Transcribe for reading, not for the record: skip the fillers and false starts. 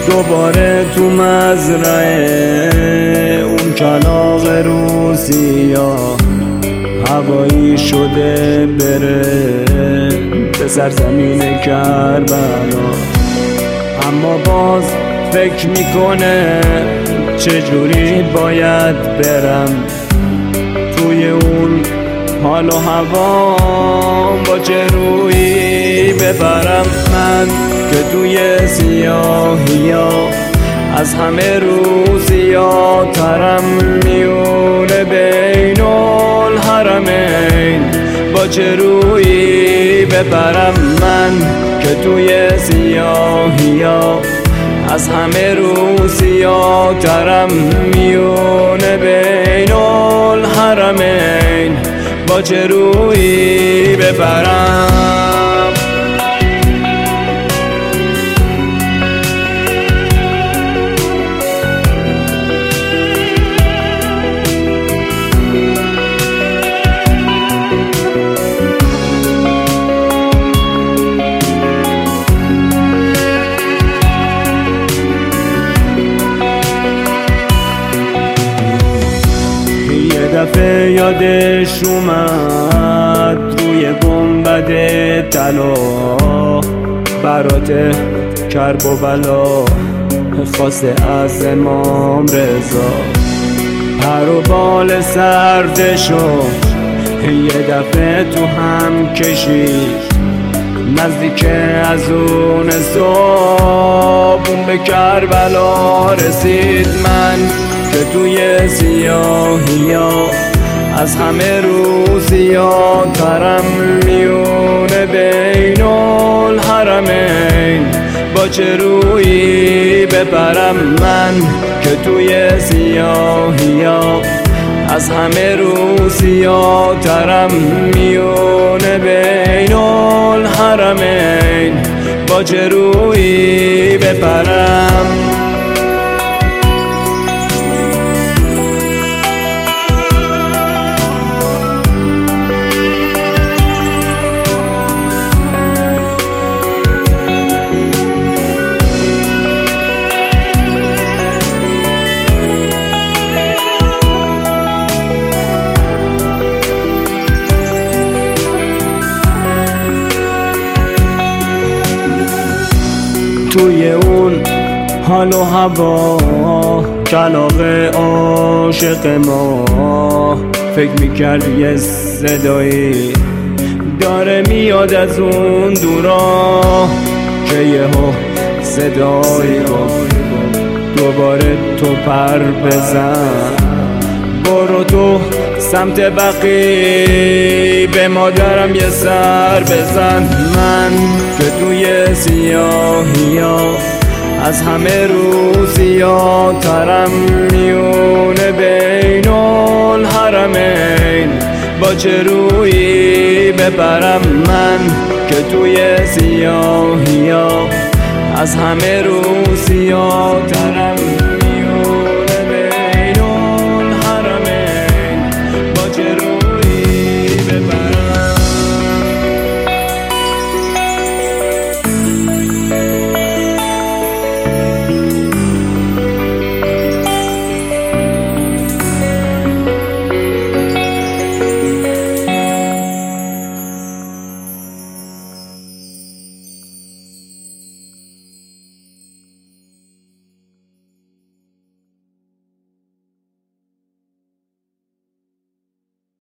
دوباره تو مزرعه اون کلاغ روسیا هوایی شده بره به سرزمین کربلا، اما باز فکر میکنه چجوری باید برم توی اون حال و هوا، با چه رویی ببرم من که توی سیاهیا از همه رو زیادترم، میونه بین الحرمین، با چه رویی ببرم من که توی سیاهیا از همه رو زیادترم، میونه بین الحرمین، با چه رویی ببرم. دفعه یادش اومد روی گنبد طلا برات کرب و بلا خواسته از امام رضا، پر و بال سردشو یه دفعه تو هم کشید، نزدیک از اون صابون به کربلا رسید. من که توی سیاهیا از همه رو زیادترم، میونه بین الحرمین، با چه رویی ببرم من که توی سیاهیا از همه رو زیادترم، میونه بین الحرمین، با چه رویی ببرم. توی اون حال و هوا کلاغ عاشق ما فکر میکرد یه صدایی داره میاد از اون دورا، که یهو صدایی گفت دوباره تو پر بزن، برو تو سمت بقی به مادرم یه سر بزن. من که توی سیاهیا از همه رو زیادترم، میونه بین الحرمین، با چه رویی ببرم من که توی سیاهیا از همه رو زیادترم.